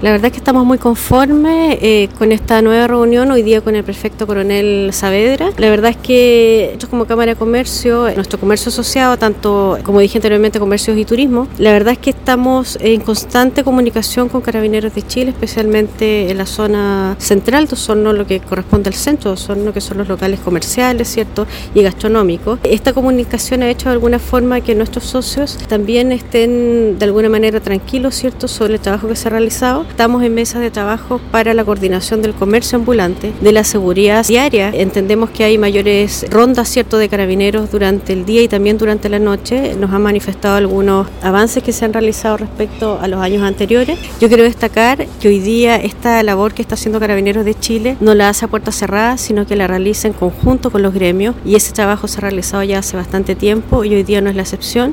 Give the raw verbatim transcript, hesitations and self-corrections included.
La verdad es que estamos muy conformes eh, con esta nueva reunión hoy día con el prefecto coronel Saavedra. La verdad es que nosotros como Cámara de Comercio, nuestro comercio asociado, tanto como dije anteriormente, comercios y turismo, la verdad es que estamos en constante comunicación con Carabineros de Chile, especialmente en la zona central de Osorno, lo que corresponde al centro de Osorno, que son los locales comerciales, ¿cierto?, y gastronómicos. Esta comunicación ha hecho de alguna forma que nuestros socios también estén de alguna manera tranquilos, ¿cierto?, sobre el trabajo que se ha realizado. Estamos en mesas de trabajo para la coordinación del comercio ambulante, de la seguridad diaria. Entendemos que hay mayores rondas, ¿cierto?, de carabineros durante el día y también durante la noche. Nos han manifestado algunos avances que se han realizado respecto a los años anteriores. Yo quiero destacar que hoy día esta labor que está haciendo Carabineros de Chile no la hace a puerta cerrada, sino que la realiza en conjunto con los gremios, y ese trabajo se ha realizado ya hace bastante tiempo y hoy día no es la excepción.